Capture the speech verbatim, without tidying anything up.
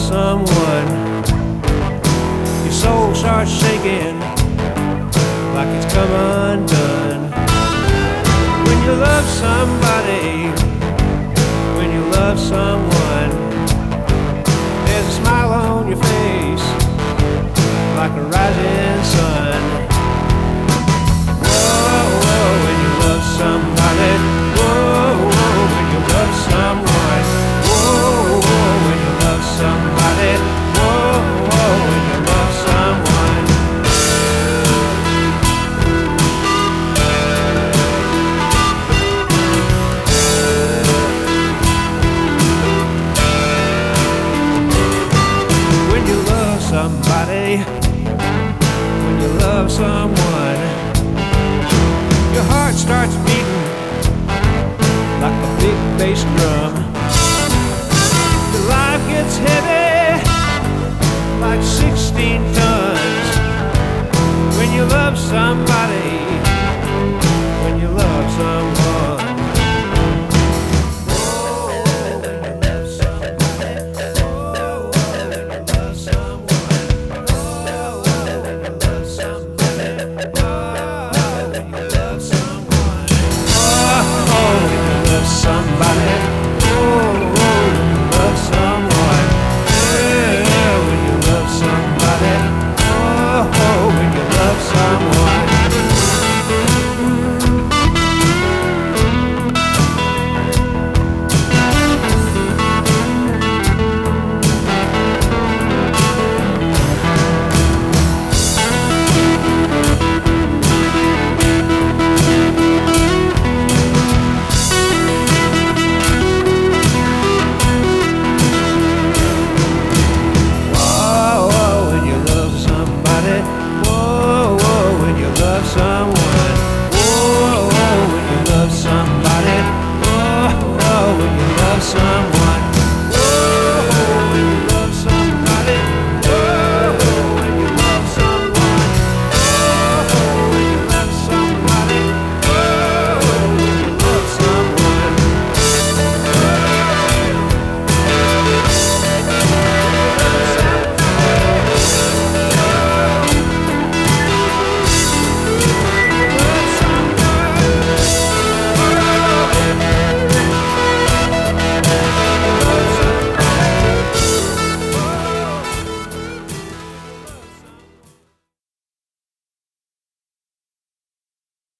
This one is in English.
someone, your soul starts shaking like it's come undone. When you love somebody, when you love someone, there's a smile on your face like a rising sun. Whoa, whoa, when you love somebody, whoa, whoa, when you love someone, whoa, whoa, when you love somebody, whoa, whoa, when you love someone. When you love somebody, when you love someone, your heart starts beating like a big bass drum. Your life gets heavy like sixteen tons. When you love somebody,